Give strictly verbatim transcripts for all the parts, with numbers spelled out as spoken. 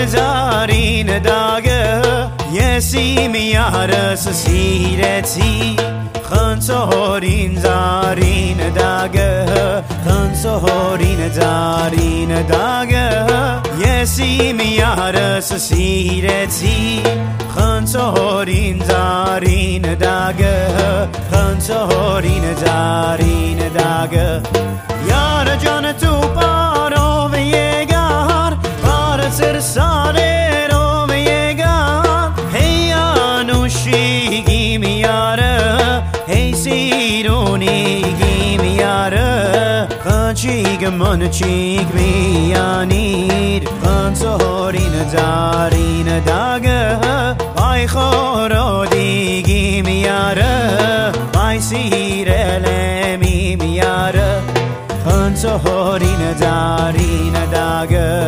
زارين داغه يسي ميارس سيرتي خان سهورين زارين داغه خان سهورين زارين داغه يسي ميارس سيرتي خان سهورين زارين داغه خان سهورين زارين داغه یار جان تو پارو ویگار پار سر ساله رو ویگار هی آنوشیگی میاره هی سیرونیگی میاره خانچیگ من چیگ بیانیر خان سهورین زارین داگه بای خورو دیگی میاره بای سیرلمی میاره خان سهورین زارین داگه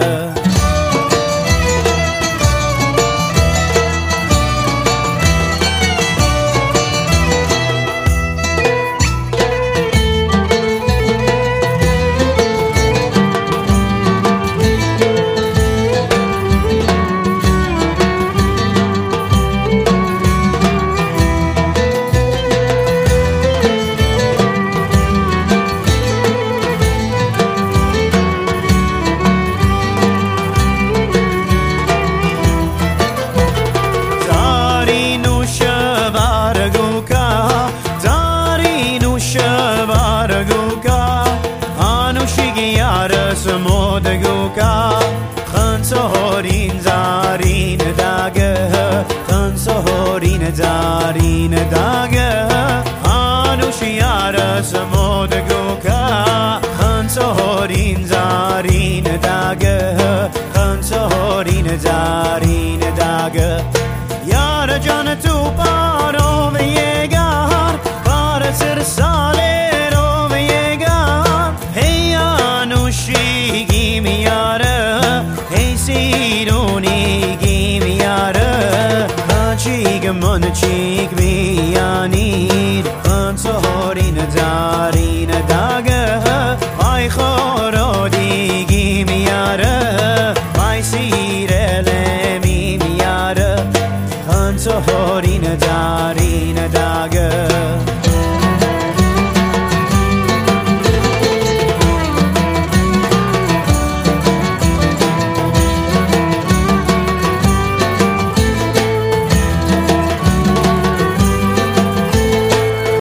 سمودگوکا خان سهورین زارین داگه خان سهورین زارین داگه آنوشیار سمودگوکا خان سهورین زارین داگه خان سهورین زارین داگه یار جان تو پا